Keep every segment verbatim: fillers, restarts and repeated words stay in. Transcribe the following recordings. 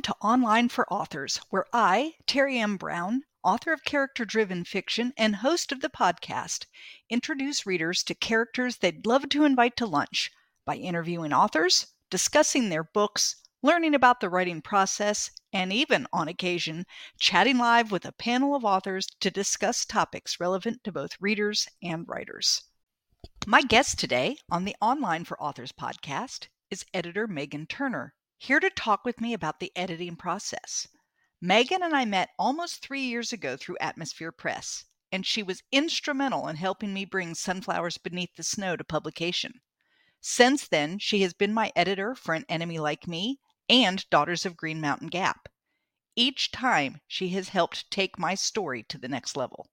to Online for Authors, where I, Terry M. Brown, author of character-driven fiction and host of the podcast, introduce readers to characters they'd love to invite to lunch by interviewing authors, discussing their books, learning about the writing process, and even, on occasion, chatting live with a panel of authors to discuss topics relevant to both readers and writers. My guest today on the Online for Authors podcast is editor Megan Turner, here to talk with me about the editing process. Megan and I met almost three years ago through Atmosphere Press, and she was instrumental in helping me bring Sunflowers Beneath the Snow to publication. Since then, she has been my editor for An Enemy Like Me and Daughters of Green Mountain Gap. Each time, she has helped take my story to the next level.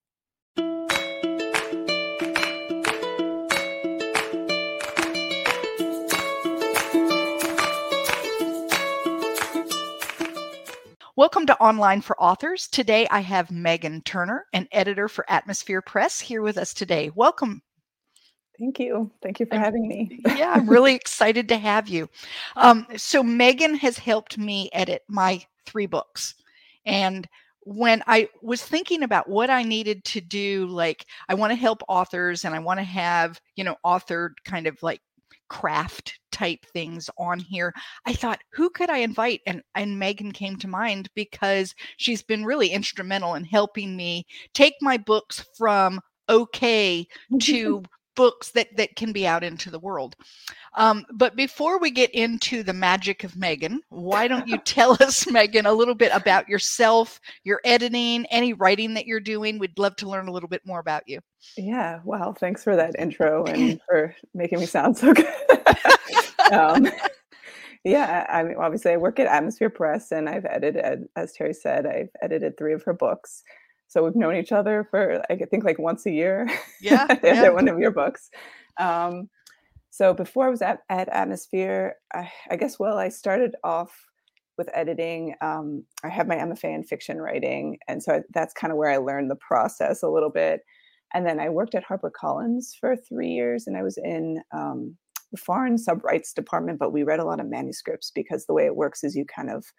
Welcome to Online for Authors. Today I have Megan Turner, an editor for Atmosphere Press, here with us today. Welcome. Thank you. Thank you for having me. Yeah, I'm really excited to have you. Um, so Megan has helped me edit my three books. And when I was thinking about what I needed to do, like I want to help authors and I want to have, you know, authored kind of like craft type things on here, I thought, who could I invite? And, and Megan came to mind because she's been really instrumental in helping me take my books from okay to books that, that can be out into the world. Um, but before we get into the magic of Megan, why don't you tell us, Megan, a little bit about yourself, your editing, any writing that you're doing? We'd love to learn a little bit more about you. Yeah, well, thanks for that intro and for making me sound so good. um, yeah, I mean, obviously I work at Atmosphere Press and I've edited, as Terry said, I've edited three of her books. So we've known each other for, I think, like once a year. Yeah. I yeah. edit one of your books. Um, so before I was at, at Atmosphere, I, I guess, well, I started off with editing. Um, I have my M F A in fiction writing. And so I, that's kind of where I learned the process a little bit. And then I worked at HarperCollins for three years and I was in um, the foreign sub-rights department, but we read a lot of manuscripts because the way it works is you kind of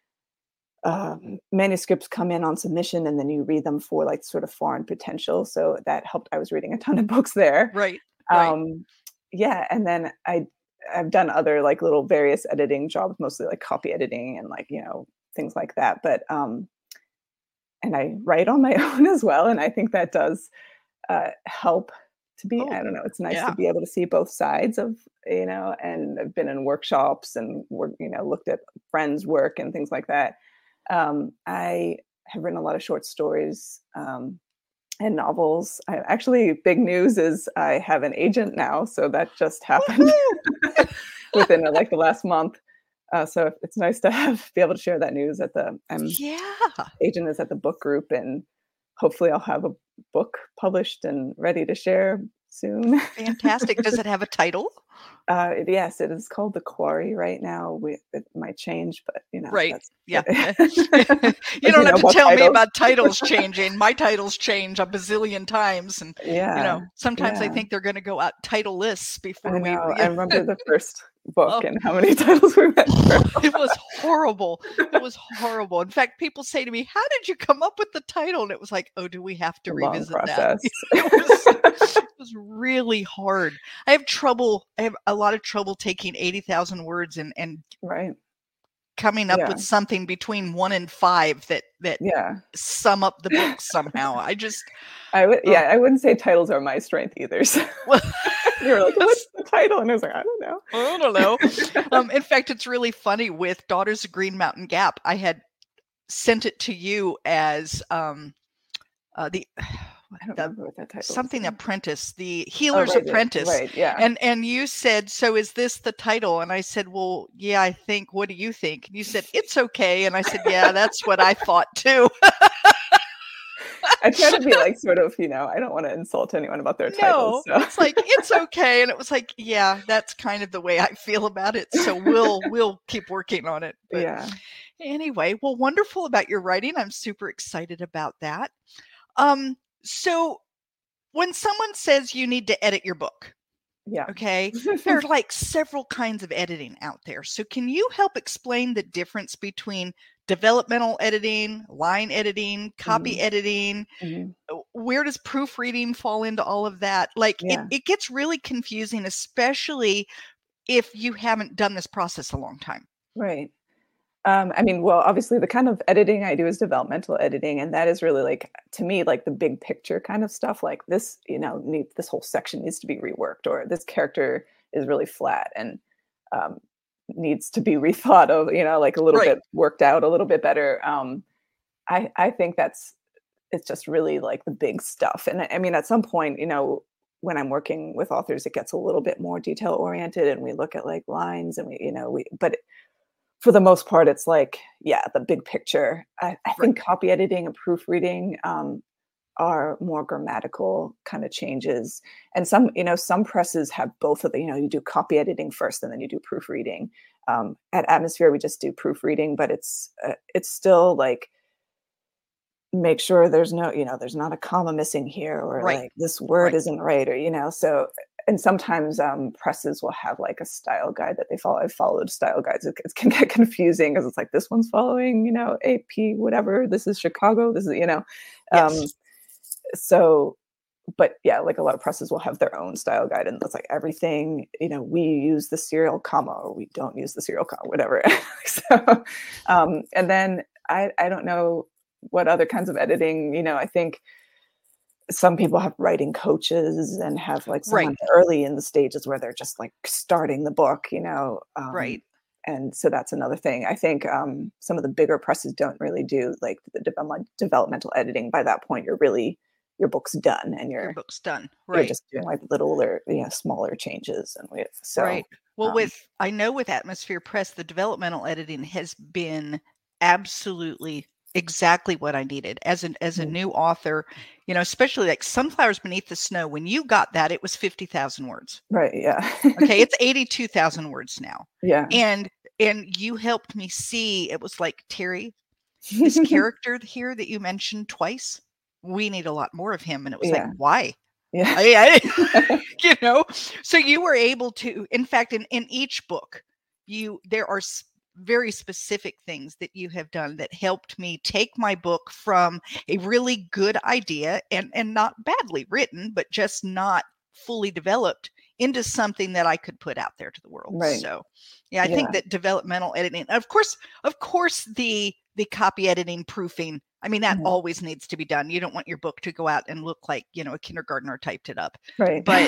Um, manuscripts come in on submission and then you read them for like sort of foreign potential. So that helped. I was reading a ton of books there. Right. right. Um, yeah. And then I, I've done other like little various editing jobs, mostly like copy editing and like, you know, things like that. But, um, and I write on my own as well. And I think that does uh, help to be, oh, I don't know, it's nice yeah. to be able to see both sides of, you know, and I've been in workshops and, work, you know, looked at friends' work and things like that. Um, I have written a lot of short stories um, and novels. I, actually, big news is I have an agent now, so that just happened within uh, like the last month. Uh, so it's nice to have be able to share that news at the um, yeah agent is at the book group, and hopefully I'll have a book published and ready to share soon. Fantastic. Does it have a title? Uh, it, yes, it is called The Quarry right now. We, it might change, but you know, right. That's, yeah. you don't you know have to tell titles. me about titles changing. My titles change a bazillion times. And, yeah, you know, sometimes yeah. I think they're going to go out titleless before I know. we. I remember the first book oh. and how many titles we went through. It was horrible. It was horrible. In fact, people say to me, how did you come up with the title? And it was like, oh, do we have to a revisit long process. that? It was, it was really hard. I have trouble. I have a lot of trouble taking eighty thousand words and, and right. coming up yeah. with something between one and five that, that yeah. sum up the book somehow. I just, I would, yeah, I wouldn't say titles are my strength either. So. Well, you were like, what's the title? And I was like, I don't know. I don't know. um, in fact, it's really funny with Daughters of Green Mountain Gap. I had sent it to you as um, uh, the, I don't the remember what that title something was. Apprentice, the Healer's oh, right, Apprentice. Right, yeah. And and you said, so is this the title? And I said, well, yeah, I think. What do you think? And you said, it's okay. And I said, yeah, that's what I thought too. I try to be like sort of, you know, I don't want to insult anyone about their no, titles. So. It's like, it's okay. And it was like, yeah, that's kind of the way I feel about it. So we'll we'll keep working on it. But yeah. Anyway, well, wonderful about your writing. I'm super excited about that. Um, so when someone says you need to edit your book, Yeah. Okay. There's like several kinds of editing out there. So can you help explain the difference between developmental editing, line editing, copy Mhm. editing? Mhm. Uh, Where does proofreading fall into all of that? Like it, Yeah. it gets really confusing, especially if you haven't done this process a long time. Right. Um, I mean, well, obviously the kind of editing I do is developmental editing, and that is really like to me like the big picture kind of stuff. Like this, you know, need this whole section needs to be reworked, or this character is really flat and um, needs to be rethought of, you know, like a little Right. bit worked out a little bit better. Um, I I think that's it's just really like the big stuff. And I I mean, at some point, you know, when I'm working with authors, it gets a little bit more detail oriented, and we look at like lines, and we, you know, we but for the most part, it's like, yeah, the big picture. I, I Right. think copy editing and proofreading um, are more grammatical kind of changes. And some, you know, some presses have both of the, you know, you do copy editing first and then you do proofreading. Um, at Atmosphere, we just do proofreading, but it's uh, it's still like make sure there's no, you know, there's not a comma missing here, or Right. like this word Right. isn't right, or, you know, so and sometimes um, presses will have like a style guide that they follow. I've followed style guides. It, it can get confusing because it's like this one's following, you know, A P, whatever. This is Chicago. This is, you know, um, Yes. so, but yeah, like a lot of presses will have their own style guide, and it's like everything, you know, we use the serial comma or we don't use the serial comma, whatever. So, um, and then I, I don't know what other kinds of editing, you know, I think some people have writing coaches and have like someone Right. early in the stages where they're just like starting the book, you know. Um, Right. and so that's another thing. I think um, some of the bigger presses don't really do like the development, developmental editing. By that point, you're really your book's done, and Your you're book's done. you're Right. just doing like little or, you know, smaller changes. And we so Right. Well, um, with I know with Atmosphere Press, the developmental editing has been absolutely exactly what I needed as an as a mm, new author, you know, especially like Sunflowers Beneath the Snow. When you got that, it was fifty thousand words. right, yeah, Okay, it's eighty-two thousand words now. yeah, And and you helped me see it was like, Terry, this character here that you mentioned twice, we need a lot more of him. And it was like, yeah, why? yeah, I, I you know, so you were able to, in fact, in, in each book, you there are s- very specific things that you have done that helped me take my book from a really good idea and and not badly written, but just not fully developed into something that I could put out there to the world. right, So, yeah, I think yeah, that developmental editing, of course, of course, the the copy editing, proofing, I mean, that mhm, always needs to be done. You don't want your book to go out and look like, you know, a kindergartner typed it up. right, But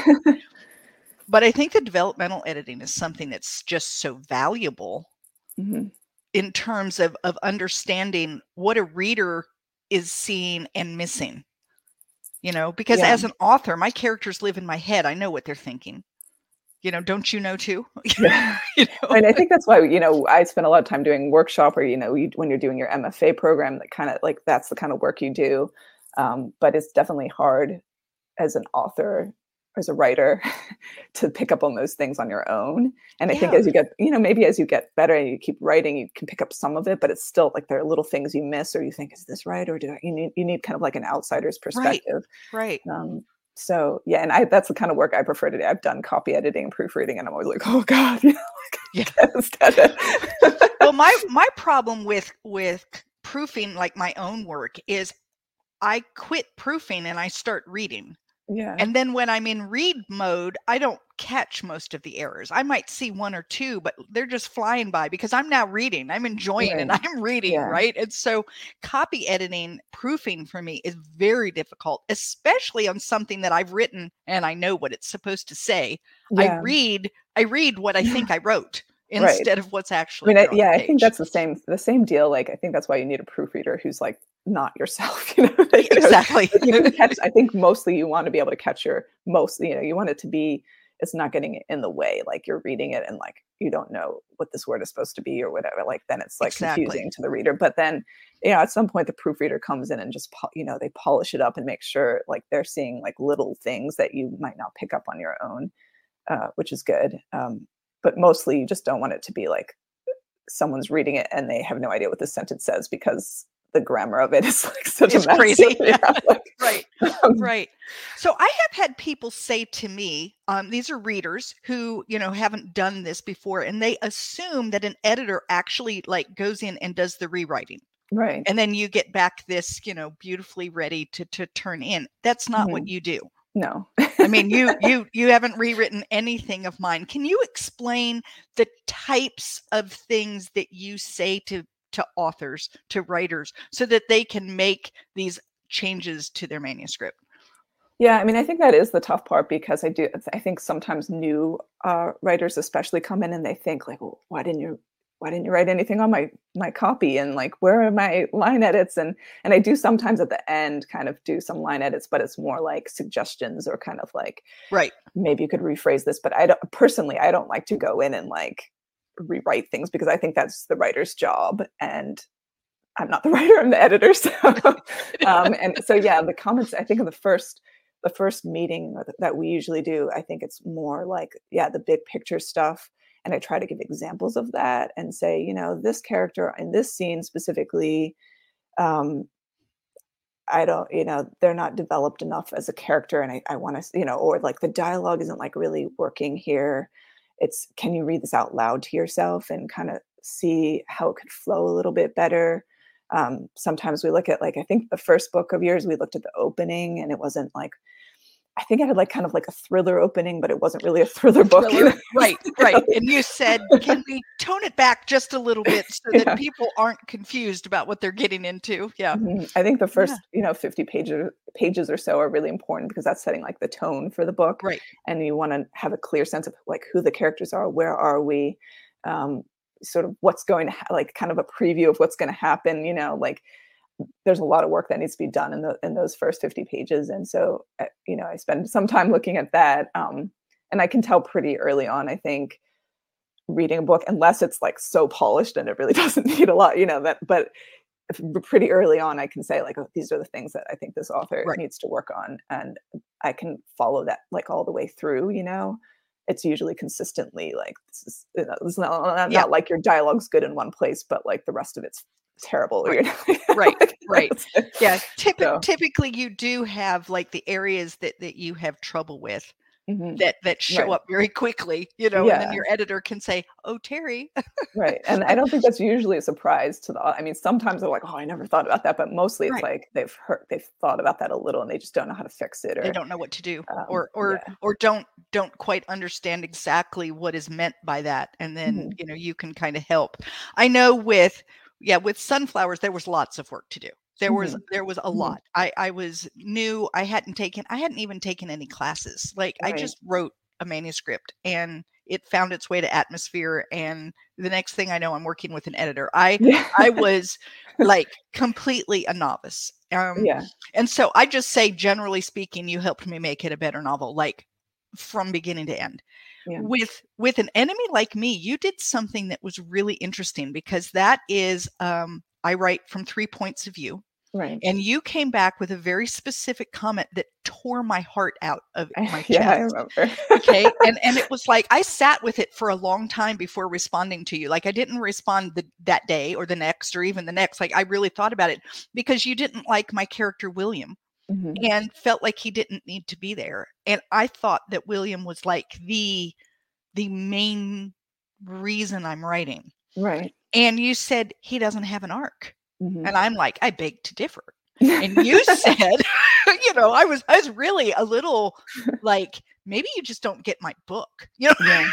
but I think the developmental editing is something that's just so valuable mhm, in terms of of understanding what a reader is seeing and missing. You know, because yeah. as an author, my characters live in my head. I know what they're thinking. You know, don't you know too? Yeah. You know? And I think that's why, you know, I spend a lot of time doing workshop, or, you know, you, when you're doing your M F A program, that kind of like that's the kind of work you do. Um, but it's definitely hard as an author, as a writer, to pick up on those things on your own. And I think Yeah, as you get, you know, maybe as you get better and you keep writing, you can pick up some of it, but it's still like there are little things you miss, or you think, is this right? Or do I, you need, you need kind of like an outsider's right, perspective. right. Um, so yeah, and I that's the kind of work I prefer to do. I've done copy editing and proofreading, and I'm always like, oh God, you know, Yeah. like, instead of Well, my my problem with with proofing like my own work is I quit proofing and I start reading. yeah, And then when I'm in read mode, I don't catch most of the errors. I might see one or two, but they're just flying by because I'm now reading. I'm enjoying and right, I'm reading, yeah, right? And so copy editing, proofing for me is very difficult, especially on something that I've written and I know what it's supposed to say. I yeah, read, I read what I think I wrote right. instead of what's I actually mean, I, there on the yeah, I think page. that's the same the same deal. Like, I think that's why you need a proofreader who's like not yourself. You know, Yeah, you know, exactly. like you can catch. I think mostly you want to be able to catch your most. You know, you want it to be. It's not getting in the way. Like you're reading it and like you don't know what this word is supposed to be or whatever. Like then it's like Exactly. confusing to the reader. But then, you know, at some point the proofreader comes in and just po- you know they polish it up and make sure like they're seeing like little things that you might not pick up on your own, uh, which is good. Um, but mostly you just don't want it to be like someone's reading it and they have no idea what this sentence says because the grammar of it is like such it's a mess. crazy. Yeah, like, right. um, Right. So I have had people say to me, um, these are readers who, you know, haven't done this before, and they assume that an editor actually like goes in and does the rewriting. right. And then you get back this, you know, beautifully ready to to turn in. That's not Mhm. what you do. No. I mean, you you you haven't rewritten anything of mine. Can you explain the types of things that you say to to authors, to writers, so that they can make these changes to their manuscript? Yeah, I mean, I think that is the tough part because I do I think sometimes new uh, writers especially come in and they think like, well, why didn't you why didn't you write anything on my my copy, and like where are my line edits, and and I do sometimes at the end kind of do some line edits, but it's more like suggestions or kind of like Right. maybe you could rephrase this, but I don't personally I don't like to go in and like rewrite things because I think that's the writer's job, and I'm not the writer, I'm the editor. So, um, and so, yeah, the comments, I think of the first, the first meeting that we usually do, I think it's more like, yeah, the big picture stuff. And I try to give examples of that and say, you know, this character in this scene specifically, um, I don't, you know, they're not developed enough as a character. And I, I want to, you know, or like the dialogue isn't like really working here. It's, can you read this out loud to yourself and kind of see how it could flow a little bit better? Um, sometimes we look at like, I think the first book of yours, we looked at the opening and it wasn't like, I think it had like kind of like a thriller opening, but it wasn't really a thriller book. Thriller. Right, right. And you said, can we tone it back just a little bit so Yeah. that people aren't confused about what they're getting into? Yeah. Mhm. I think the first, Yeah. you know, fifty pages pages or so are really important because that's setting like the tone for the book. Right. And you want to have a clear sense of like who the characters are, where are we, um, sort of what's going to ha- like kind of a preview of what's going to happen, you know, like there's a lot of work that needs to be done in the in those first fifty pages. And so, uh, you know, I spend some time looking at that. Um, and I can tell pretty early on, I think, reading a book, unless it's like so polished and it really doesn't need a lot, you know, that, but if- pretty early on, I can say like, oh, these are the things that I think this author Right. needs to work on. And I can follow that like all the way through, you know, it's usually consistently like, this is, you know, it's not, not, Yeah. not like your dialogue's good in one place, but like the rest of it's terrible. Right. You know? Right, Like, right. Yeah. Typ- so, Typically you do have like the areas that, that you have trouble with mhm, that, that show right. up very quickly, you know, and Yeah. then your editor can say, oh, Terry. Right. And I don't think that's usually a surprise to the, I mean, sometimes they're like, oh, I never thought about that. But mostly it's Right. like they've heard, they've thought about that a little and they just don't know how to fix it, They or, don't know what to do, um, or or yeah. or don't don't quite understand exactly what is meant by that, and then Mhm. you know you can kind of help. I know with yeah with sunflowers there was lots of work to do. There was Mhm. there was a Mhm. lot. I I was new. I hadn't taken I hadn't even taken any classes. Like I Right. just wrote a manuscript and it found its way to Atmosphere, and the next thing I know I'm working with an editor. I Yeah. I was like completely a novice. Um Yeah. and so I just say, generally speaking, you helped me make it a better novel, like from beginning to end. Yeah. With with An Enemy Like Me, you did something that was really interesting because that is um, I write from three points of view, Right. and you came back with a very specific comment that tore my heart out of my Yeah, I chest. remember. Okay. And and it was like I sat with it for a long time before responding to you. Like I didn't respond the, that day or the next or even the next. Like I really thought about it because you didn't like my character William Mhm. and felt like he didn't need to be there. And I thought that William was like the the main reason I'm writing. Right. And you said he doesn't have an arc. Mhm. And I'm like, I beg to differ. And you said, you know, I was I was really a little like, maybe you just don't get my book. You know, Yeah.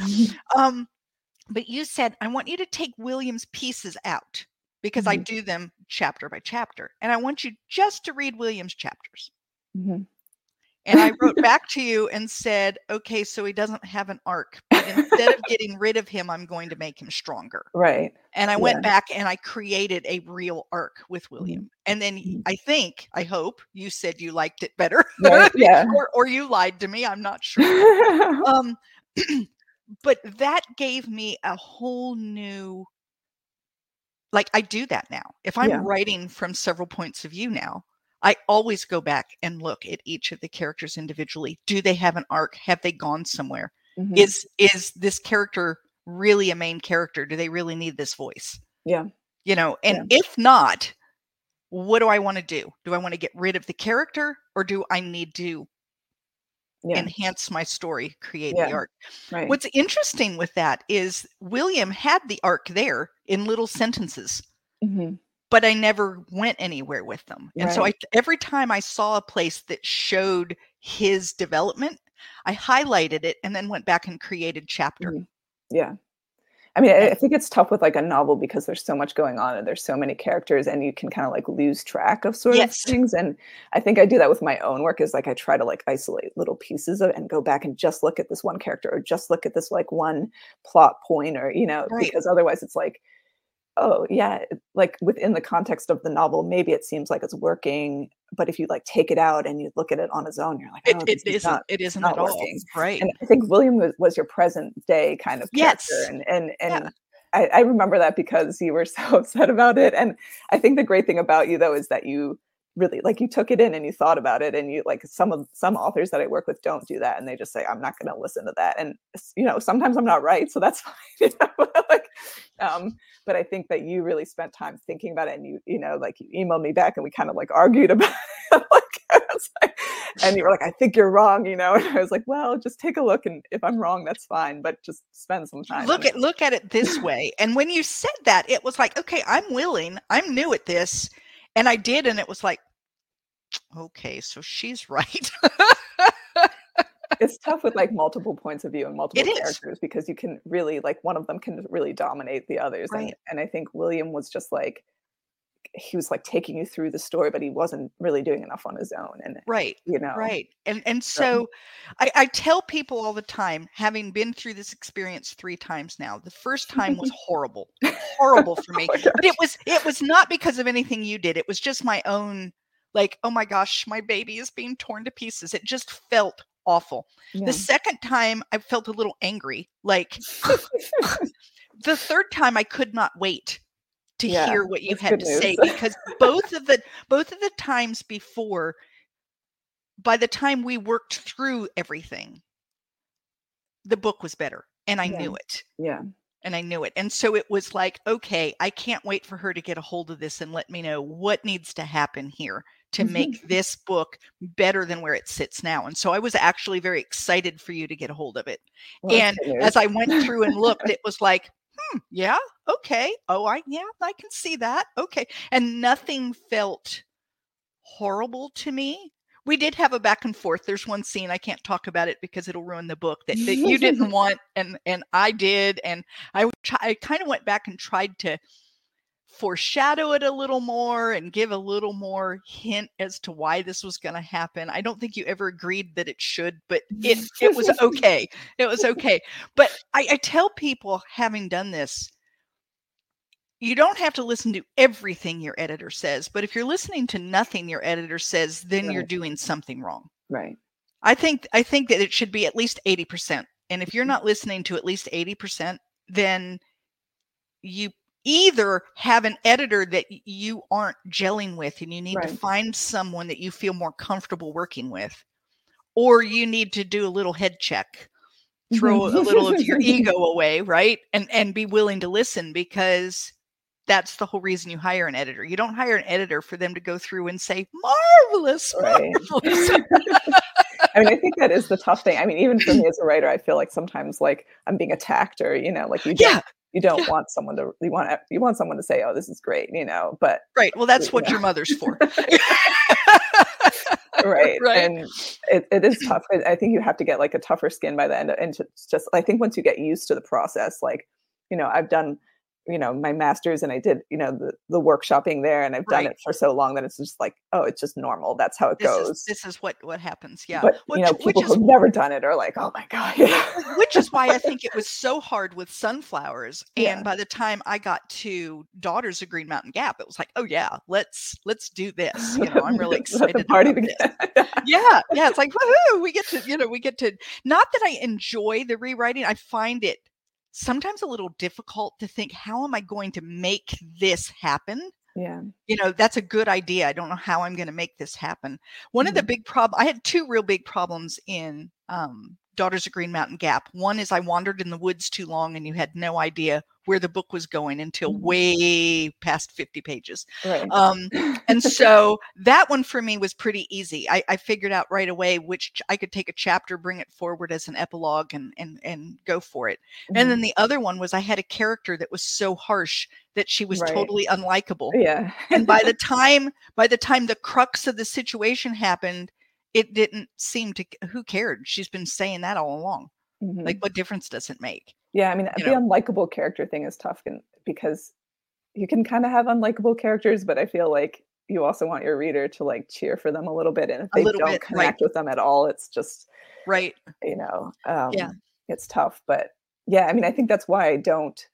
um, but you said, I want you to take William's pieces out because I Mhm. do them chapter by chapter. And I want you just to read William's chapters. Mhm. And I wrote back to you and said, okay, so he doesn't have an arc, but instead of getting rid of him, I'm going to make him stronger. Right. And I Yeah. went back and I created a real arc with William. Mhm. And then Mhm. I think, I hope you said you liked it better. Right. Yeah. or, or you lied to me. I'm not sure. Um, but that gave me a whole new, like I do that now. If I'm Yeah. writing from several points of view now, I always go back and look at each of the characters individually. Do they have an arc? Have they gone somewhere? Mhm. Is is this character really a main character? Do they really need this voice? Yeah. You know, and Yeah. if not, what do I want to do? Do I want to get rid of the character, or do I need to yeah. enhance my story, create yeah. the arc? Right. What's interesting with that is William had the arc there in little sentences, mm-hmm. but I never went anywhere with them. And right. so I, every time I saw a place that showed his development, I highlighted it and then went back and created chapter. Mm-hmm. Yeah. I mean, I think it's tough with like a novel because there's so much going on and there's so many characters and you can kind of like lose track of sort yes. of things. And I think I do that with my own work is like I try to like isolate little pieces of it and go back and just look at this one character or just look at this like one plot point or, you know, right. because otherwise it's like, oh yeah, like within the context of the novel, maybe it seems like it's working, but if you like take it out and you look at it on its own, you're like, oh, it, it isn't, not, it isn't at all. Working. Right. And I think William was, was your present day kind of character. Yes. And, and, and yeah. I, I remember that because you were so upset about it. And I think the great thing about you though, is that you really like, you took it in and you thought about it and you like some of some authors that I work with don't do that. And they just say, I'm not going to listen to that. And, you know, sometimes I'm not right. So that's fine. You know? like, um, but I think that you really spent time thinking about it and you, you know, like you emailed me back and we kind of like argued about it. like, I was like, and you were like, I think you're wrong, you know? And I was like, well, just take a look. And if I'm wrong, that's fine, but just spend some time. Look at, it. look at it this way. And when you said that, it was like, okay, I'm willing, I'm new at this. And I did. And it was like, okay, so she's right. It's tough with like multiple points of view and multiple it characters is. Because you can really like one of them can really dominate the others. Right. And, and I think William was just like, he was like taking you through the story, but he wasn't really doing enough on his own. And right, you know, right. And and so I, I tell people all the time, having been through this experience three times now, the first time was horrible, horrible for me. Oh but it was it was not because of anything you did. It was just my own, like, oh my gosh, my baby is being torn to pieces. It just felt awful. Yeah. The second time I felt a little angry. Like the third time I could not wait to yeah, hear what you had to news. say, because both of the both of the times before, by the time we worked through everything, the book was better. And I yeah. knew it. Yeah. And I knew it. And so it was like, okay, I can't wait for her to get a hold of this and let me know what needs to happen here to make this book better than where it sits now. And so I was actually very excited for you to get a hold of it. Well, and as I went through and looked, it was like, hmm, yeah, okay. Oh, I, yeah, I can see that. Okay. And nothing felt horrible to me. We did have a back and forth. There's one scene, I can't talk about it because it'll ruin the book, that, that you didn't want and and I did. And I, I kind of went back and tried to foreshadow it a little more and give a little more hint as to why this was going to happen. I don't think you ever agreed that it should, but it it was okay. It was okay. But I, I tell people, having done this, you don't have to listen to everything your editor says, but if you're listening to nothing your editor says, then right. you're doing something wrong. Right. I think I think that it should be at least eighty percent. And if you're not listening to at least eighty percent, then you either have an editor that you aren't gelling with and you need right. to find someone that you feel more comfortable working with, or you need to do a little head check, throw a little of your ego away, right? And and be willing to listen, because that's the whole reason you hire an editor. You don't hire an editor for them to go through and say, marvelous, right. marvelous. I mean, I think that is the tough thing. I mean, even for me as a writer, I feel like sometimes like I'm being attacked, or, you know, like you don't, yeah. you don't yeah. want someone to, you want, you want someone to say, oh, this is great, you know, but. Right. Well, that's you what know. your mother's for. right. right. And it, it is tough. I think you have to get like a tougher skin by the end. And just, I think once you get used to the process, like, you know, I've done, you know, my master's and I did, you know, the, the workshopping there, and I've done right. it for so long that it's just like, oh, it's just normal. That's how it this goes. Is, this is what, what happens. Yeah. But, which, you know, people who've never done it are like, oh my God. Which is why I think it was so hard with Sunflowers. And yeah. by the time I got to Daughters of Green Mountain Gap, it was like, oh yeah, let's, let's do this. You know, I'm really excited. Let the party begin. yeah. Yeah. It's like, woohoo, we get to, you know, we get to, not that I enjoy the rewriting. I find it sometimes a little difficult to think, how am I going to make this happen? Yeah. You know, that's a good idea. I don't know how I'm going to make this happen. One mm-hmm. of the big problems, I had two real big problems in um, Daughters of Green Mountain Gap. One is I wandered in the woods too long and you had no idea where the book was going until Mhm. way past fifty pages. Right. Um, and so that one for me was pretty easy. I, I figured out right away which ch- I could take a chapter, bring it forward as an epilogue and, and, and go for it. Mhm. And then the other one was I had a character that was so harsh that she was Right. totally unlikable. Yeah. And by the time, by the time the crux of the situation happened, it didn't seem to, who cared? She's been saying that all along. Mhm. Like, what difference does it make? Yeah, I mean, You the know? unlikable character thing is tough and because you can kind of have unlikable characters, but I feel like you also want your reader to like cheer for them a little bit. And if A they little don't bit, right, connect with them at all, it's just, right. you know, Yeah. um, it's tough. But yeah, I mean, I think that's why I don't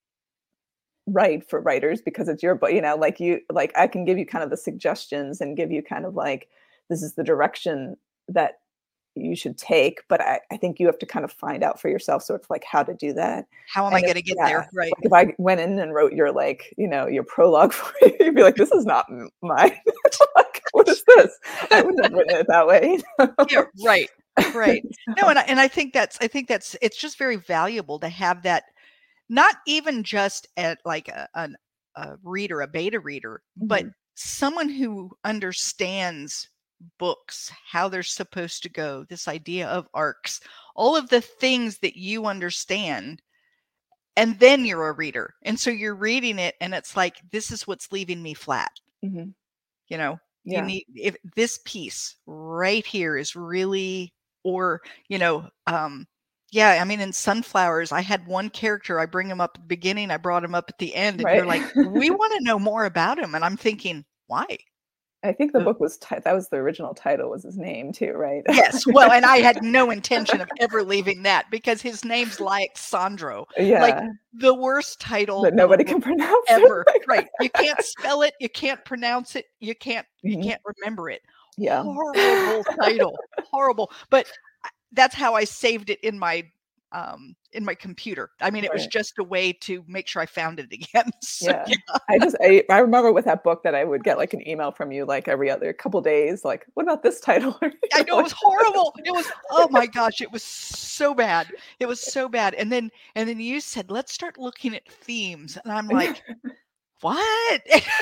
write for writers because it's your book, you know, like you, like I can give you kind of the suggestions and give you kind of like, this is the direction that you should take, but I, I think you have to kind of find out for yourself sort of like how to do that. How am And I if, going to get yeah, there? Right. like if I went in and wrote your like, you know, your prologue for you, you'd be like, this is not m- mine. Like, what is this? I wouldn't have written it that way. You know? Yeah, right. Right. No, So, and I, and I think that's, I think that's, it's just very valuable to have that, not even just at like a, an, a reader, a beta reader, but mhm, someone who understands books, how they're supposed to go, this idea of arcs, all of the things that you understand. And then you're a reader. And so you're reading it and it's like, this is what's leaving me flat. mhm, You know, you yeah. need, if this piece right here is really, or, you know, um, yeah, I mean, in Sunflowers, I had one character, I bring him up at the beginning, I brought him up at the end, and you're Right. like, we want to know more about him. And I'm thinking, why? I think the Uh, book was, ti- that was the original title was his name too, right? yes. Well, and I had no intention of ever leaving that because his name's like Sandro, like Yeah, the worst title but of a nobody book can pronounce it. ever. Like Right. You can't spell it, you can't pronounce it, you can't you mhm, can't remember it. yeah, Horrible title. Horrible. But I- that's how I saved it in my um in my computer. I mean, it was right. just a way to make sure I found it again. So Yeah. yeah, I just I I remember with that book that I would get, like, an email from you, like, every other couple days, like, "What about this title?" Or, you I know, know it like was horrible. It was, oh my gosh, it was so bad. It was so bad. And then and then you said, let's start looking at themes. And I'm like, what?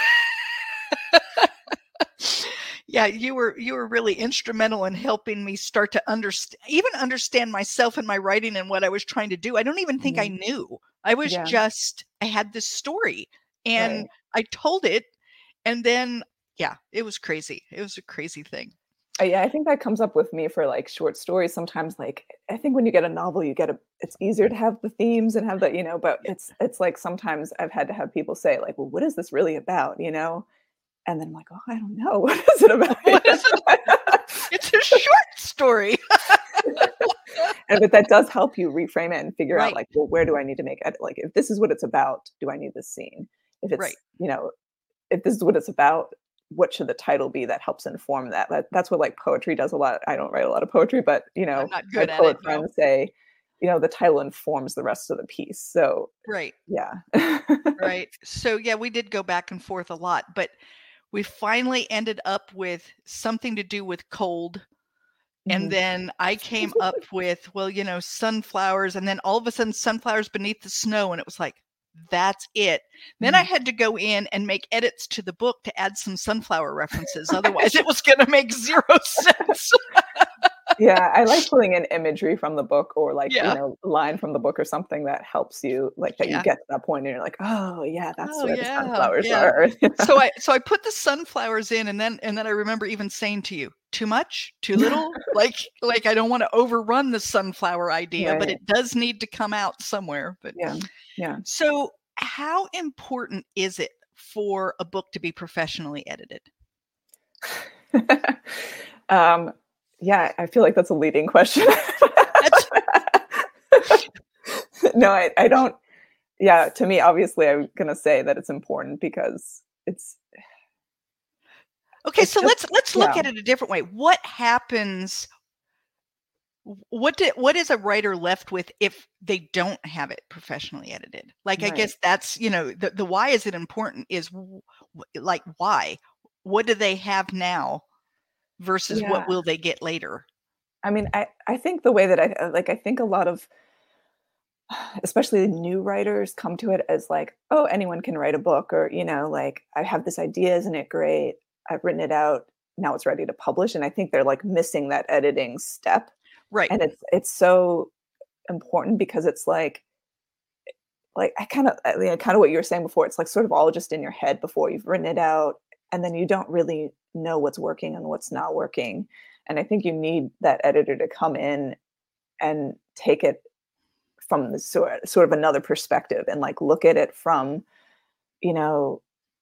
Yeah, you were you were really instrumental in helping me start to understand, even understand myself and my writing and what I was trying to do. I don't even think I Mhm. knew. I was Yeah, just, I had this story and right. I told it, and then yeah, it was crazy. It was a crazy thing. Uh, yeah, I think that comes up with me for, like, short stories sometimes, like, I think when you get a novel, you get a it's easier to have the themes and have the you know, but Yeah. it's it's like sometimes I've had to have people say, like, "Well, what is this really about?" You know? And then I'm like, "Oh, I don't know. What is it about?" You What is it? know? It's a short story. And but that does help you reframe it and figure out Right, like, well, where do I need to make edit? Like, if this is what it's about, do I need this scene? If right. it's, you know, if this is what it's about, what should the title be that helps inform that? That that's what like poetry does a lot. I don't write a lot of poetry, but you I'm know, not my good at it, poet no. friends say, you know, the title informs the rest of the piece. So Right, yeah. right. So yeah, we did go back and forth a lot, but we finally ended up with something to do with cold. And Mhm. then I came up with, well, you know, sunflowers, and then all of a sudden sunflowers beneath the snow, and it was like, that's it. Then I Mhm. had to go in and make edits to the book to add some sunflower references. Otherwise, it was going to make zero sense. Yeah, I like pulling in imagery from the book or like, you Yeah. know, a line from the book or something that helps you, like that you Yeah. get to that point and you're like, oh yeah, that's Oh where the yeah. sunflowers Yeah. are. So I so I put the sunflowers in, and then and then I remember even saying to you, too much, too little? Like like I don't want to overrun the sunflower idea, but Right. it does need to come out somewhere. But Yeah. Yeah. so how important is it for a book to be professionally edited? um, yeah, I feel like that's a leading question. That's No, I, I don't. Yeah, to me, obviously, I'm gonna say that it's important because it's okay, it's so just let's let's look yeah. at it a different way. What happens, what did what is a writer left with if they don't have it professionally edited? Like I Right. guess that's, you know, the the why is it important is w- w- like why? What do they have now versus what Yeah. will they get later? I mean, I I think the way that I like, I think a lot of especially new writers come to it as like, oh, anyone can write a book, or, you know, like, I have this idea, isn't it great? I've written it out, now it's ready to publish. And I think they're like missing that editing step. Right. And it's it's so important because it's like like I kind of I mean, kind of what you were saying before. It's like sort of all just in your head before you've written it out, and then you don't really know what's working and what's not working. And I think you need that editor to come in and take it from the sort sort of another perspective and like look at it from, you know,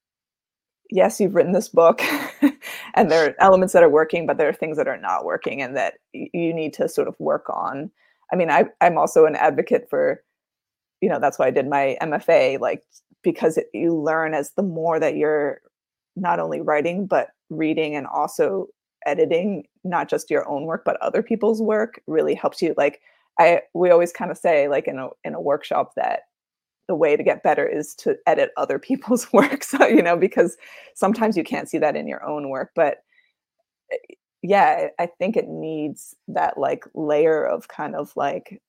yes, you've written this book and there are elements that are working, but there are things that are not working and that y- you need to sort of work on. I mean, I, I'm also an advocate for, you know, that's why I did my M F A, like, because it, you learn as the more that you're not only writing, but reading and also editing, not just your own work, but other people's work really helps you. Like, I, we always kind of say like in a, in a workshop that the way to get better is to edit other people's work. So, you know, because sometimes you can't see that in your own work, but eh, yeah, I think it needs that like layer of kind of like,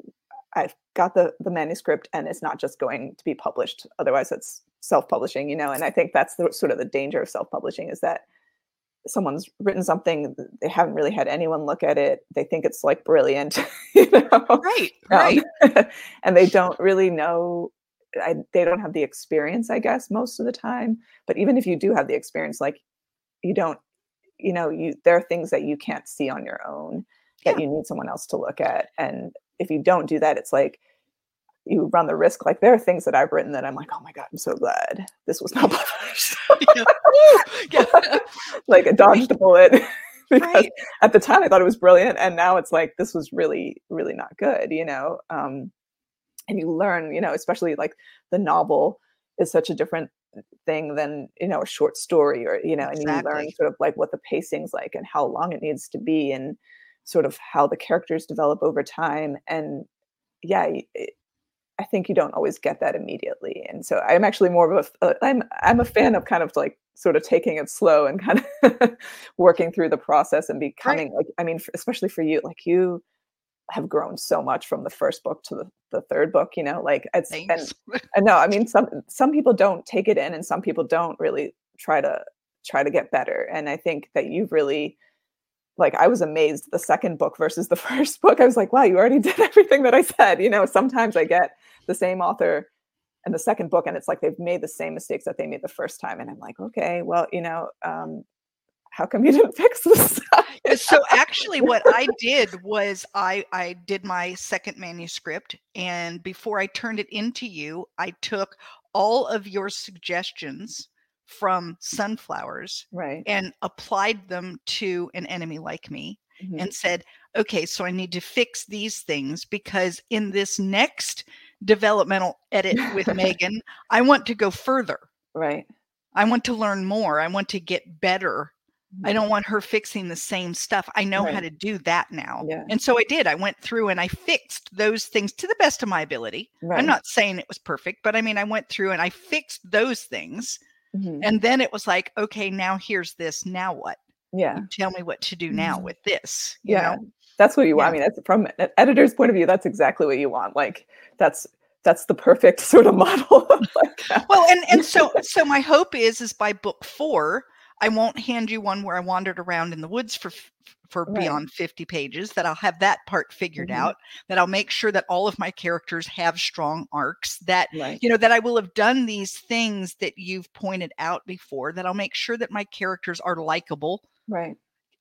I've got the the manuscript and it's not just going to be published. Otherwise it's self-publishing, you know, and I think that's the sort of the danger of self-publishing is that someone's written something, they haven't really had anyone look at it. They think it's like brilliant, you know, Right. um, Right. and they don't really know. I, they don't have the experience, I guess, most of the time. But even if you do have the experience, like you don't, you know, you there are things that you can't see on your own that Yeah. you need someone else to look at. And if you don't do that, it's like you run the risk. Like there are things that I've written that I'm like, oh my God, I'm so glad this was not published. Yeah. Woo! Yeah. Like I Right. dodged a bullet because Right. at the time I thought it was brilliant. And now it's like, this was really, really not good, you know? Um, and you learn, you know, especially like the novel is such a different thing than, you know, a short story or, you know, and you learn Exactly. sort of like what the pacing's like and how long it needs to be and sort of how the characters develop over time. And yeah, it, I think you don't always get that immediately. And so I'm actually more of a uh, I'm I'm a fan of kind of like sort of taking it slow and kind of working through the process and Right. becoming like I mean, f- especially for you, like you have grown so much from the first book to the, the third book, you know, like it's and Thanks. and no, I mean some some people don't take it in and some people don't really try to try to get better. And I think that you've really like I was amazed the second book versus the first book. I was like, wow, you already did everything that I said. You know, sometimes I get the same author and the second book and it's like they've made the same mistakes that they made the first time. And I'm like, okay, well, you know, um, how come you didn't fix this stuff? Yeah, so actually what I did was I I did my second manuscript, and before I turned it into you, I took all of your suggestions from Sunflowers Right. and applied them to An Enemy Like Me Hmm. and said, "Okay, so I need to fix these things because in this next developmental edit with Megan, I want to go further. Right. I want to learn more. I want to get better. I Mhm. don't want her fixing the same stuff. I know how Right. to do that now." Yeah. And so I did. I went through and I fixed those things to the best of my ability. I'm Right. not saying it was perfect, but I mean, I went through and I fixed those things. Hmm. And then it was like, okay, now here's this. Now what? You Yeah. tell me what to do now Mhm. with this, you Yeah. know? That's what you want. I Yeah. mean, that's from an editor's point of view, that's exactly what you want. Like that's that's the perfect sort of model of like uh, Well, and and so so my hope is is by book four, I won't hand you one where I wandered around in the woods for f for right. beyond fifty pages, that I'll have that part figured Hmm. out, that I'll make sure that all of my characters have strong arcs, that, Right. you know, that I will have done these things that you've pointed out before, that I'll make sure that my characters are likable, Right.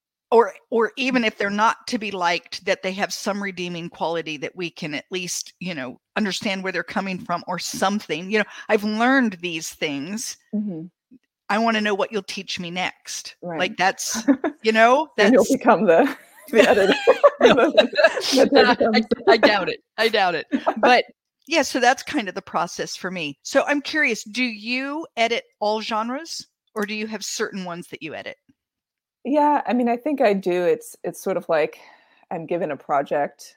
or or even if they're not to be liked, that they have some redeeming quality that we can at least, you know, understand where they're coming from or something. You know, I've learned these things. Hmm. I want to know what you'll teach me next. Right. Like that's, you know, Then you'll that's become the the editor. no. the, the editor I, becomes I doubt it. I doubt it. But yeah, so that's kind of the process for me. So I'm curious, do you edit all genres or do you have certain ones that you edit? yeah, I mean, I think I do. It's it's sort of like I'm given a project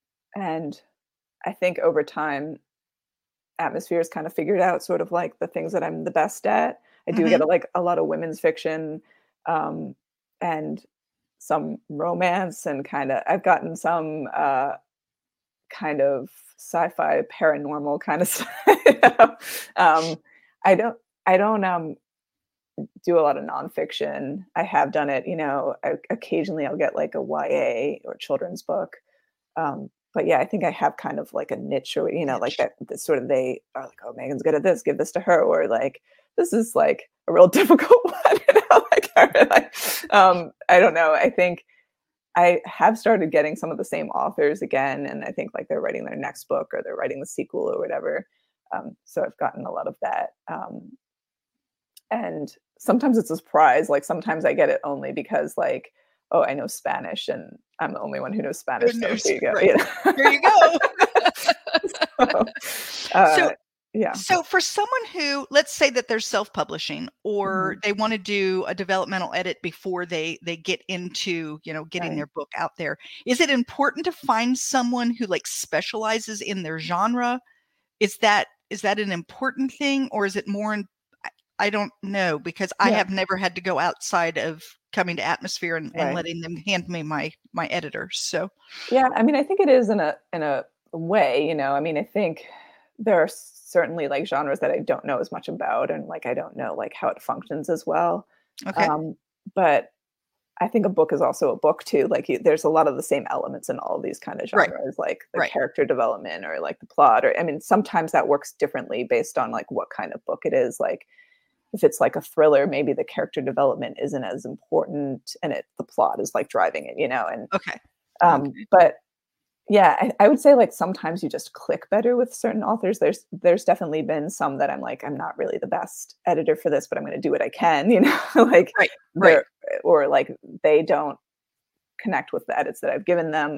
and I think over time atmospheres kind of figured out sort of like the things that I'm the best at. I do get Hmm. a, like a lot of women's fiction, um, and some romance and kind of I've gotten some uh, kind of sci-fi paranormal kind of stuff. You know? um, I don't I don't um, do a lot of nonfiction. I have done it, you know. I, occasionally, I'll get like a Y A or children's book. Um, but yeah, I think I have kind of like a niche, or you know, like Niche. that. The sort of they are like, oh, Megan's good at this. Give this to her, or like this is like a real difficult one. You know, like, like um, I don't know. I think I have started getting some of the same authors again, and I think like they're writing their next book or they're writing the sequel or whatever. Um, so I've gotten a lot of that. Um, and sometimes it's a surprise. Like sometimes I get it only because like, oh, I know Spanish and I'm the only one who knows Spanish. Good So news. here you go. Right. You know? Here you go. so, uh, So yeah. So for someone who, let's say that they're self-publishing or Mhm. they want to do a developmental edit before they they get into, you know, getting Right. their book out there, is it important to find someone who like specializes in their genre? Is that is that an important thing, or is it more in, I, I don't know, because I Yeah. have never had to go outside of coming to Atmosphere and, and Right. letting them hand me my my editors. So Yeah. I mean, I think it is in a in a way, you know. I mean, I think there are certainly like genres that I don't know as much about, and like I don't know like how it functions as well. okay. Um, but I think a book is also a book too. Like you, there's a lot of the same elements in all of these kind of Right. genres, like the Right. character development or like the plot. Or I mean, sometimes that works differently based on like what kind of book it is. Like if it's like a thriller, maybe the character development isn't as important, and it the plot is like driving it, you know. And Okay. um, Okay. but yeah, I, I would say like sometimes you just click better with certain authors. There's there's definitely been some that I'm like, I'm not really the best editor for this, but I'm going to do what I can, you know, like Right. Right. they're or like they don't connect with the edits that I've given them.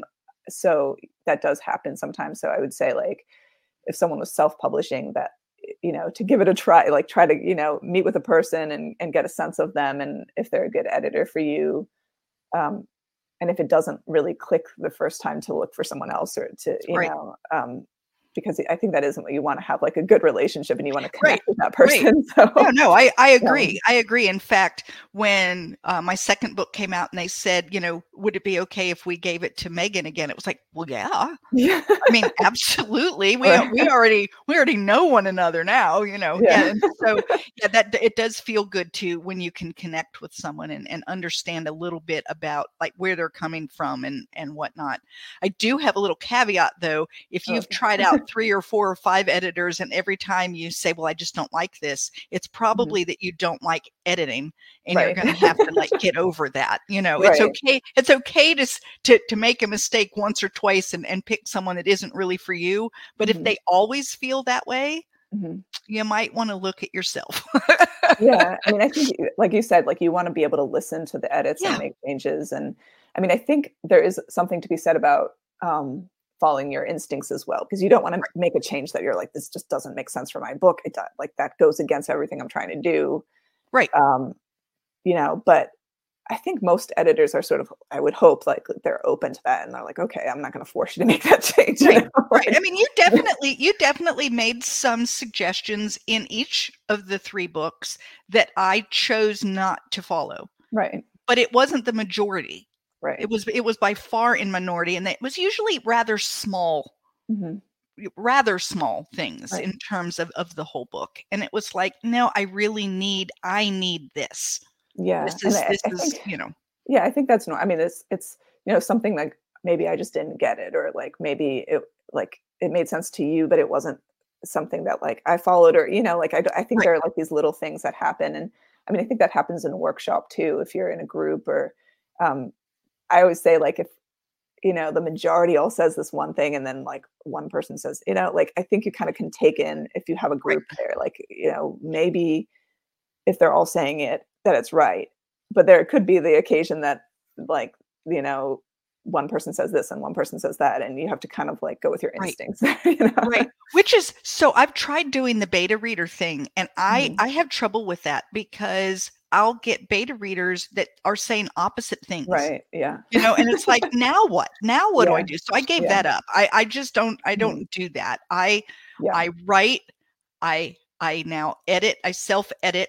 So that does happen sometimes. So I would say like if someone was self-publishing that, you know, to give it a try, like try to, you know, meet with a person and, and get a sense of them and if they're a good editor for you. Um, and if it doesn't really click the first time, to look for someone else or to, you Right. know, um, because I think that isn't what you want to have, like a good relationship and you want to Right. connect with that Right. person. So No, no, I, I yeah. agree. I agree. In fact, when uh, my second book came out and they said, you know, would it be okay if we gave it to Megan again? It was like, well, yeah. Yeah. I mean, absolutely. We Right. we already we already know one another now, you know. Yeah. Yeah. And so yeah, that it does feel good too when you can connect with someone and, and understand a little bit about like where they're coming from and and whatnot. I do have a little caveat though. If Oh. you've tried out three or four or five editors and every time you say, well, I just don't like this, it's probably Mhm. that you don't like editing and Right. you're going to have to like get over that. You know, it's Right. okay. It's okay to s- to to make a mistake once or twice and and pick someone that isn't really for you. But if Mhm. they always feel that way, Mhm. you might want to look at yourself. Yeah, I mean, I think, y like you said, like, you wanna be able to listen to the edits and Yeah. make changes, and, I mean, I think there is something to be said about, um, following your instincts as well, because you don't wanna Right. make a change that you're like, "This just doesn't make sense for my book." It do like, that goes against everything I'm trying to do, Right. um, you know, but I think most editors are sort of, I would hope, like, they're open to that, and they're like, "Okay, I'm not gonna force you to make that change," you Right. know? Right. I Like mean, you definitely you definitely made some suggestions in each of the three books that I chose not to follow, Right, but it wasn't the majority. right. It was it was by far in minority, and it was usually rather small Mhm, rather small things right. in terms of of the whole book. And it was like, no, I really need I need this. Yeah, This and is I this I is, think you know, yeah, I think that's no I mean, it's it's, you know, something like maybe I just didn't get it, or like maybe it like it made sense to you, but it wasn't something that like I followed, or, you know, like I d I think right. there are like these little things that happen. And I mean, I think that happens in a workshop too, if you're in a group or, um, I always say like if, you know, the majority all says this one thing and then like one person says, you know, like I think you kind of can take in if you have a Right. group there, like, you know, maybe if they're all saying it, that it's right. But there could be the occasion that, like, you know, one person says this and one person says that, and you have to kind of like go with your Right. instincts, you know? Right. Which is so I've tried doing the beta reader thing and I Mhm. I have trouble with that because I'll get beta readers that are saying opposite things. Right. Yeah. You know, and it's like, now what? Now what do I Yeah. do? So I gave Yeah. that up. I I just don't I Mhm. don't do that. I Yeah. I write, I I now edit, I self-edit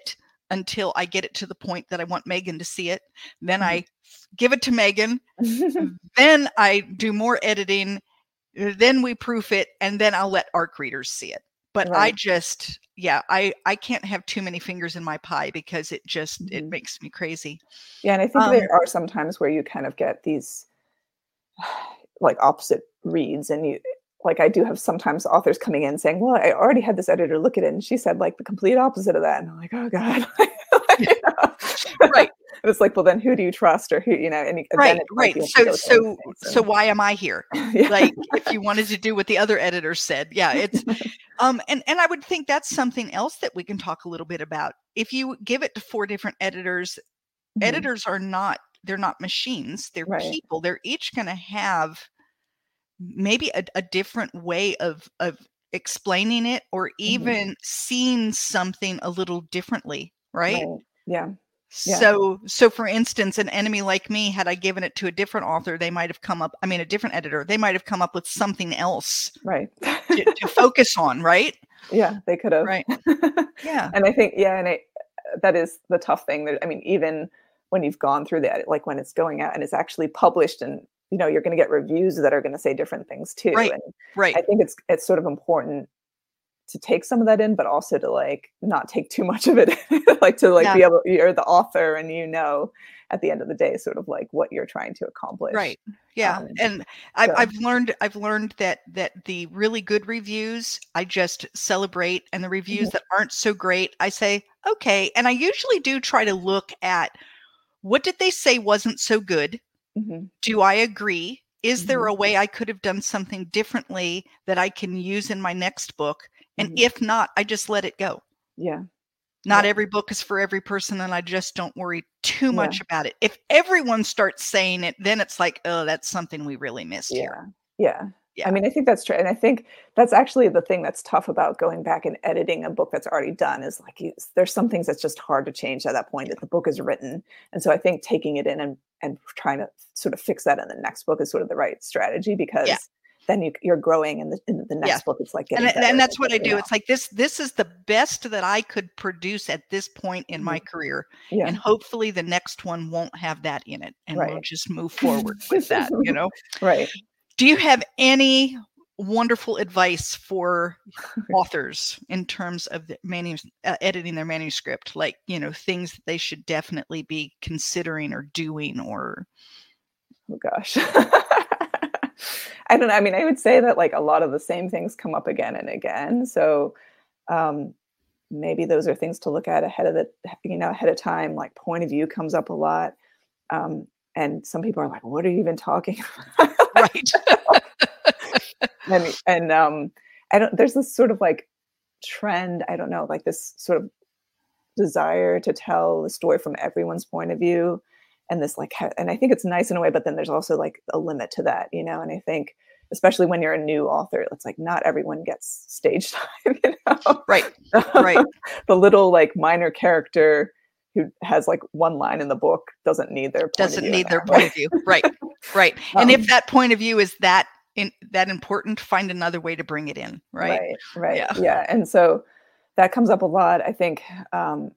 until I get it to the point that I want Megan to see it. Then Mhm. I give it to Megan. Then I do more editing. Then we proof it, and then I'll let ARC readers see it. But I Right. just, yeah, I, I can't have too many fingers in my pie because it just, it Mhm. makes me crazy. Yeah, and I think Um, there are some times where you kind of get these like opposite reads, and you like I do have sometimes authors coming in saying, "Well, I already had this editor look at it, and she said like the complete opposite of that." And I'm like, "Oh God." yeah, You know? right, And it's like, well, then who do you trust, or who, you know? And you- then right, it's like right. you have to So, go through so, instincts so and why am I here? yeah. Like, if you wanted to do what the other editors said, yeah, it's, um, and, and I would think that's something else that we can talk a little bit about. If you give it to four different editors, Mhm. editors are not, they're not machines, they're Right. people. They're each going to have maybe a, a different way of of explaining it, or Mhm. even seeing something a little differently, right? Right. Yeah. Yeah. So so for instance, An Enemy Like Me, had I given it to a different author, they might have come up, I mean, a different editor, they might have come up with something else Right. to, to focus on, right? Yeah, they could have. Right. Yeah. And I think, yeah, and I that is the tough thing that I mean, even when you've gone through that, like when it's going out and it's actually published and you know, you're gonna get reviews that are gonna say different things too. Right. And Right. I think it's it's sort of important to take some of that in, but also to like not take too much of it. Like to like Yeah. be able you're the author and you know at the end of the day sort of like what you're trying to accomplish. Right. Yeah. Um And I've so I've learned I've learned that that the really good reviews I just celebrate, and the reviews mhm, that aren't so great, I say, okay. And I usually do try to look at, what did they say wasn't so good? mhm, Do I agree? Is there mhm, a way I could have done something differently that I can use in my next book? And mhm. if not, I just let it go. Yeah. Not Yeah. every book is for every person, and I just don't worry too Yeah. much about it. If everyone starts saying it, then it's like, oh, that's something we really missed here. Yeah. Yeah. I Yeah. mean, I think that's true, and I think that's actually the thing that's tough about going back and editing a book that's already done is, like, you there's some things that's just hard to change at that point that the book is written, and so I think taking it in and and trying to sort of fix that in the next book is sort of the right strategy Yeah. because then you you're growing in the in the Yeah. next book, it's, like, And getting and better and and that's what I you do. know? It's like, this this is the best that I could produce at this point in my Mhm. career, and Yeah. hopefully the next one won't have that in it, and we'll Right. just move forward with that, you know? Right. Do you have any wonderful advice for authors in terms of the manus uh, editing their manuscript? Like, you know, things that they should definitely be considering or doing, or Oh gosh. I don't know. I mean, I would say that like a lot of the same things come up again and again. So um, maybe those are things to look at ahead of the, you know, ahead of time. Like point of view comes up a lot. Um, and some people are like, "What are you even talking about?" right. and and um, I don't. There's this sort of like trend. I don't know, like this sort of desire to tell the story from everyone's point of view and this like ha- and I think it's nice in a way but then there's also like a limit to that you know and I think especially when you're a new author it's like not everyone gets stage time you know Right. Right. the little like minor character who has like one line in the book doesn't need their point of Doesn't view in need their there point right of view. Right. Right. And if um, that point of view is that in that important, find another way to bring it in, right? right right Yeah. yeah and so that comes up a lot I think um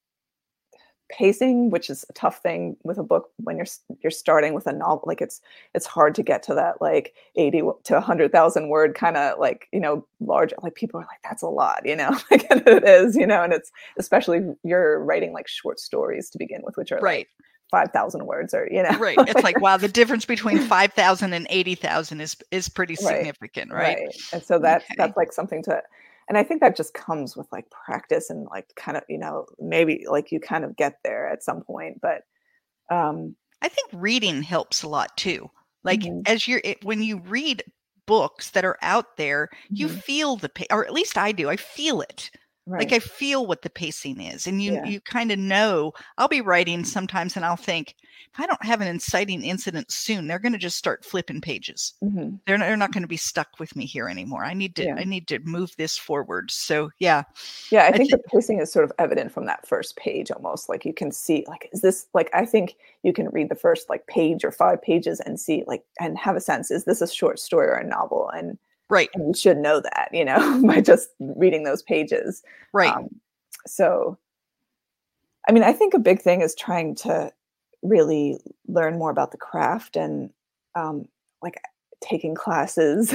pacing, which is a tough thing with a book when you're s- you're starting with a novel. Like it's it's hard to get to that like eighty w- to one hundred thousand word kind of like, you know, large like people are like that's a lot, you know. Like and it is, you know, and it's especially if you're writing like short stories to begin with which are like Right. five thousand words or, you know. Right. It's like, wow, the difference between five thousand and eighty thousand is is pretty Right. significant, right? Right. And so that's Okay. that's like something to and I think that just comes with like practice and like kind of, you know, maybe like you kind of get there at some point, but um I think reading helps a lot too. Like, mhm, as you're it, when you read books that are out there, you mhm, feel the pa- or at least I do. I feel it. Like, right. I feel what the pacing is, and you Yeah. you kind of know. I'll be writing sometimes, and I'll think, if I don't have an inciting incident soon, they're going to just start flipping pages. Mhm. They're not, they're not going to be stuck with me here anymore. I need to Yeah. I need to move this forward. So yeah, Yeah, I I think think the pacing is sort of evident from that first page almost, like, you can see, like, is this like, I think you can read the first, like, page or five pages and see, like and have a sense, is this a short story or a novel? And right, and you should know that, you know, by just reading those pages. right. Um, so I mean, I think a big thing is trying to really learn more about the craft and, um, like, taking classes,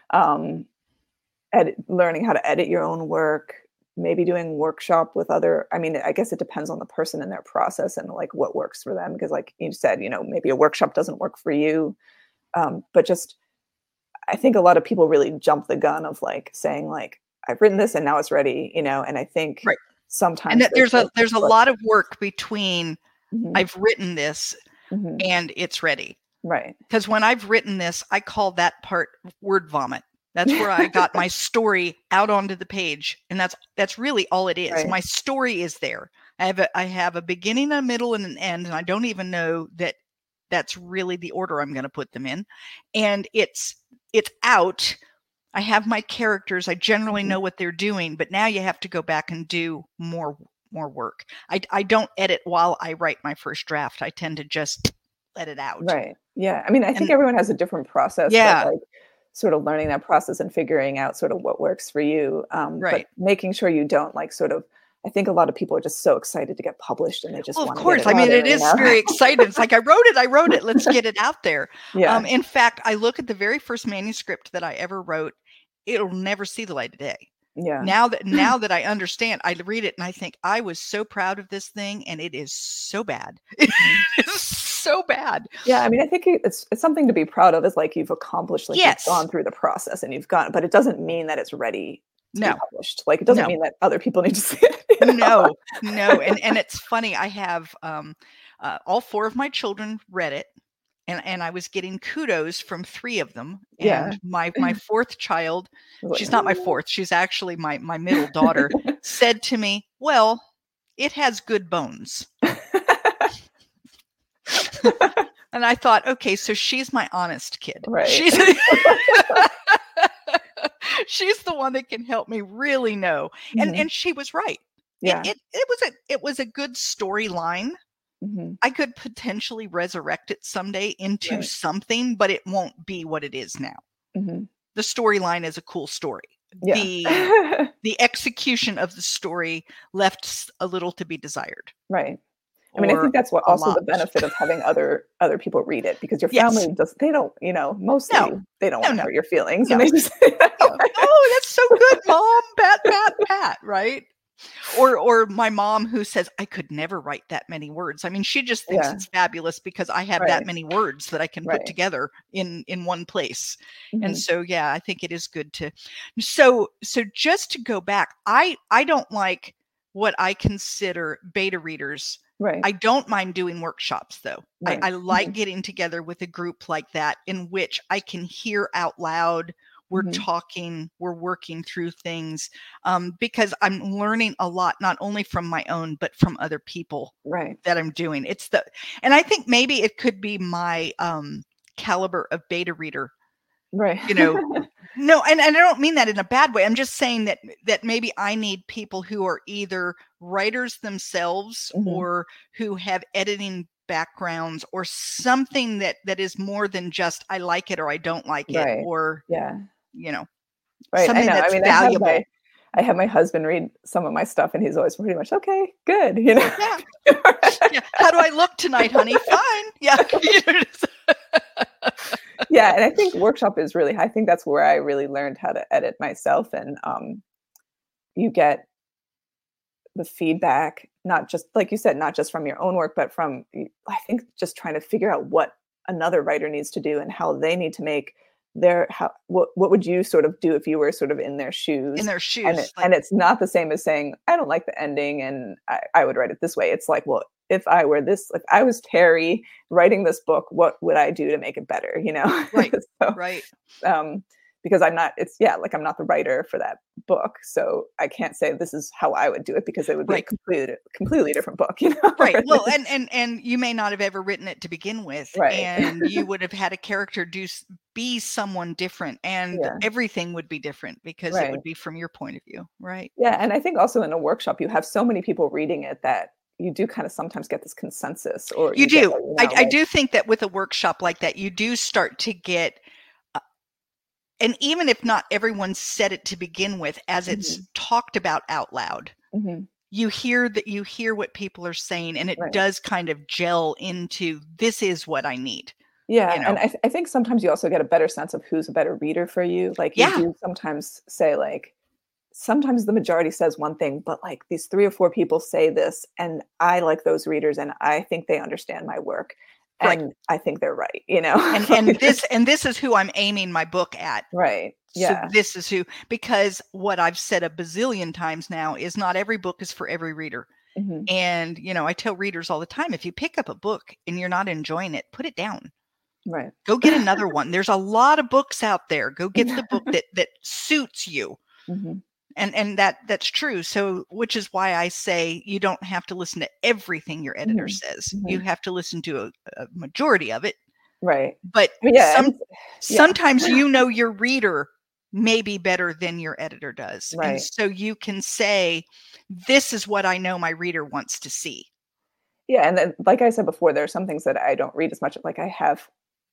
um, edit learning how to edit your own work, maybe doing workshop with other I mean, I guess it depends on the person and their process and, like, what works for them because like you said, you know, maybe a workshop doesn't work for you, um, but just I think a lot of people really jump the gun of, like, saying, like, "I've written this and now it's ready," you know, and I think Right. And sometimes that there's there's a like there's a but lot of work between Mhm, I've written this mhm, and it's ready. right. Because when I've written this, I call that part word vomit. That's where I got my story out onto the page, and that's that's really all it is. Right, My story is there. I have a I have a beginning, a middle, and an end, and I don't even know that that's really the order I'm going to put them in. And it's it's out. I have my characters. I generally mhm, know what they're doing, but now you have to go back and do more more work. I I don't edit while I write my first draft. I tend to just let it out. right. Yeah, I mean, I think And everyone has a different process, but, yeah, like, sort of learning that process and figuring out sort of what works for you, um, but right. making sure you don't, like, sort of I think a lot of people are just so excited to get published and they just Well, of wanna get course. it I out mean, there, it you is know? very exciting. It's like, I wrote it, I wrote it. Let's get it out there. Yeah, Um, in fact, I look at the very first manuscript that I ever wrote. It'll never see the light of day. yeah. Now that now that I understand, I read it and I think I was so proud of this thing, and it is so bad. Mhm. It's so bad. Yeah, I mean, I think it it's it's something to be proud of, is like you've accomplished, like, you've Yes. gone through the process and you've gone but it doesn't mean that it's ready to be No. published. Like, it doesn't No. mean that other people need to see it, you know? No. No. And and it's funny. I have um, uh, all four of my children read it. And and I was getting kudos from three of them, and Yeah. my my fourth child, I was like, she's not my fourth, she's actually my my middle daughter, said to me, "Well, it has good bones." And I thought, "Okay, so she's my honest kid. Right. She's she's the one that can help me really know." And Mhm. and she was right. It Yeah. it it was a it was a good storyline. Mhm. I could potentially resurrect it someday into Right. something, but it won't be what it is now. Mhm. The storyline is a cool story. Yeah. The the execution of the story left s a little to be desired, Right. I mean, I or think that's what a also the lot. benefit of having other other people read it because your Yes. family does they don't, you know, mostly No. they don't No, wanna no, hurt your feelings and no. they just you Yeah. know? "Oh, that's so good, mom. Pat, pat, pat," right? Or or my mom who says, "I could never write that many words." I mean, she just thinks Yeah. it's fabulous because I have that Right. many words that I can put Right. together in in one place. And Mhm. so, yeah, I think it is good to so so just to go back, I I don't like what I consider beta readers. Right. I don't mind doing workshops though. I, Right. I like Mhm. getting together with a group like that in which I can hear out loud. We're Mhm. talking, we're working through things, um, because I'm learning a lot, not only from my own, but from other people Right. that I'm doing. It's the, and I think maybe it could be my um, caliber of beta reader, Right. you know. No, and, and I don't mean that in a bad way. I'm just saying that that maybe I need people who are either writers themselves Mhm. or who have editing backgrounds or something that that is more than just I like it or I don't like it, Right. or Yeah. you know, Right, I something know, I that's mean, I have my valuable. I have my husband read some of my stuff, and he's always pretty much, "Okay, good," you know? Yeah. Yeah. How do I look tonight, honey? Fine. Yeah. You know, just- Yeah, and I think workshop is really I think that's where I really learned how to edit myself, and, um, you get the feedback, not just like you said, not just from your own work, but from y I think just trying to figure out what another writer needs to do and how they need to make their how what what would you sort of do if you were sort of in their in shoes? their And it shoes. Like, and it's not the same as saying, "I don't like the ending, and I I would write it this way." It's like, "Well, if I were this if I was Terry writing this book, what would I do to make it better?" You know? right. So, Right. um, because I'm not it's yeah, like, I'm not the writer for that book, so I can't say this is how I would do it because it would be a Right. completely completely different book, you know? Right. Well, and and and you may not have ever written it to begin with, Right. and you would have had a character do s- be someone different, and Yeah, everything would be different because it right. would be from your point of view, right? Yeah, and I think also in a workshop, you have so many people reading it that you do kinda sometimes get this consensus or You you get, do. like, you I, know, I like do think that with a workshop like that, you do start to get, uh, and even if not everyone said it to begin with, as it's Mhm, talked about out loud, mhm. you hear that you hear what people are saying, and it Right. does kind of gel into, this is what I need, Yeah, you know? and I th I think sometimes you also get a better sense of who's a better reader for you. Like, you Yeah, do sometimes say, like sometimes the majority says one thing, but, like, these three or four people say this, and I like those readers, and I think they understand my work, right. and I think they're right, you know? And and Like this and this is who I'm aiming my book at. Right, So yeah. this is who, because what I've said a bazillion times now is not every book is for every reader. Mhm. And, you know, I tell readers all the time, if you pick up a book and you're not enjoying it, put it down. Right. Go get another one. There's a lot of books out there. Go get the book that that suits you. Mhm. And and that that's true. So, which is why I say you don't have to listen to everything your editor Mhm. says. You Mhm. have to listen to a, a majority of it. Right. But Yeah, some and yeah. sometimes you know your reader may be better than your editor does. And Right. so you can say, this is what I know my reader wants to see. Yeah, and then, like I said before, there are some things that I don't read as much. Like I have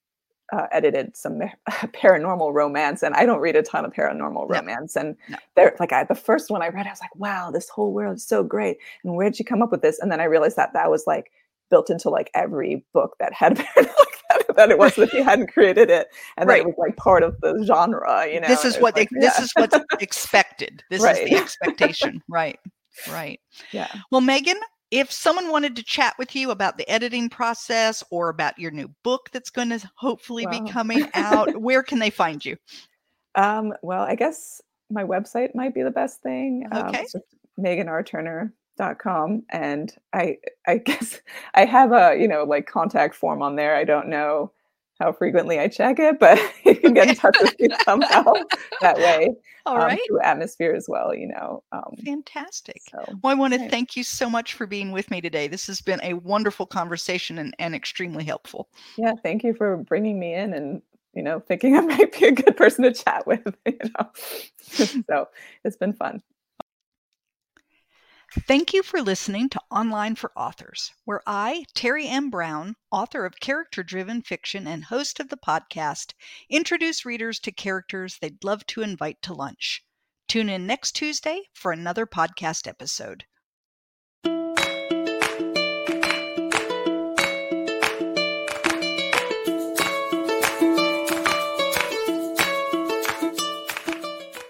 uh, edited some paranormal romance, and I don't read a ton of paranormal No, romance. And no. they're like, I the first one I read, I was like, wow, this whole world is so great. And where'd you come up with this? And then I realized that that was like built into like every book that had been like that, that it wasn't if you hadn't created it, and that it Right. was like part of the genre, you know. This And is it was what like, they, this yeah, is what's expected. This is right, the expectation. Right. Right. yeah. Well, Megan, if someone wanted to chat with you about the editing process or about your new book that's going to hopefully be Wow. coming out, where can they find you? Um, well, I guess my website might be the best thing. Um, Okay. it's just megan r turner dot com, and I I guess I have a, you know, like contact form on there. I don't know how frequently I check it, but you can get Okay. in touch with me somehow that way, All um, right. through Atmosphere as well, you know. Um, Fantastic. so Well, I want to right. thank you so much for being with me today. This has been a wonderful conversation and, and extremely helpful. Yeah, thank you for bringing me in and, you know, thinking I might be a good person to chat with, you know. So it's been fun. Thank you for listening to Online for Authors, where I, Terry M. Brown, author of character driven fiction and host of the podcast, introduce readers to characters they'd love to invite to lunch. Tune in next Tuesday for another podcast episode.